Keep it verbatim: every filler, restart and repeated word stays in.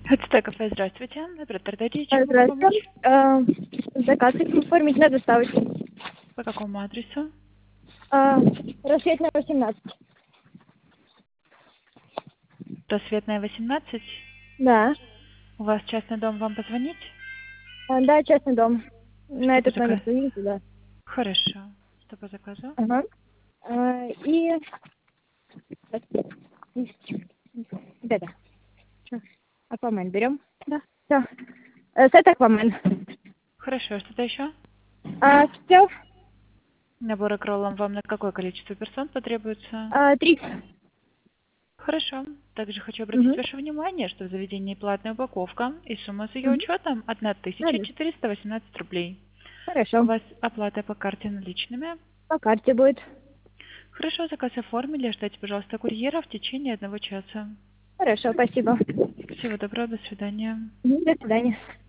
Ацтек кафе, здравствуйте. Оператор, дайте, А, чем могу помочь? Здравствуйте. А, Заказ хотим оформить на доставочку. По какому адресу? А, Рассветная, восемнадцать. Просветная, восемнадцать. Да. У вас частный дом, вам позвонить? А, Да, частный дом. На Что по этот номер заказу? звоните, да. Хорошо. Что по заказу? Ага. А, И... Да-да. Аквамен берем. Да. Все. Сет Аквамен. Хорошо, что-то еще? А, все. Набор акролом вам на какое количество персон потребуется? А, три. Хорошо. Также хочу обратить Угу. ваше внимание, что в заведении платная упаковка и сумма с ее Угу. учетом Да, тысяча да. четыреста восемнадцать рублей. У Хорошо. вас оплата по карте наличными? По карте будет. Хорошо, заказ оформили. Ждите, пожалуйста, курьера в течение одного часа. Хорошо, спасибо. Всего доброго, до свидания. Мгм, До свидания.